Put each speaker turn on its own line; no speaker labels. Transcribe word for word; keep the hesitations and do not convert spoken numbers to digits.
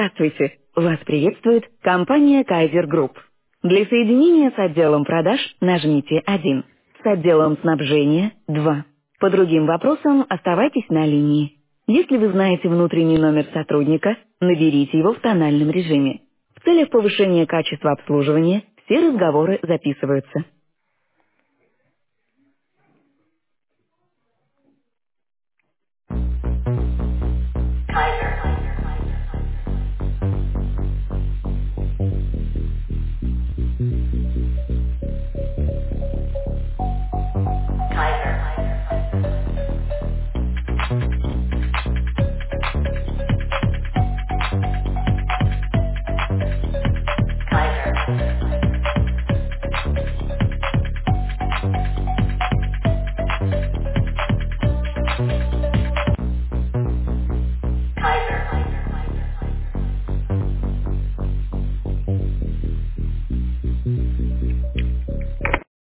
Здравствуйте! Вас приветствует компания Kaiser Group. Для соединения с отделом продаж нажмите один, с отделом снабжения два. По другим вопросам оставайтесь на линии. Если вы знаете внутренний номер сотрудника, наберите его в тональном режиме. В целях повышения качества обслуживания все разговоры записываются.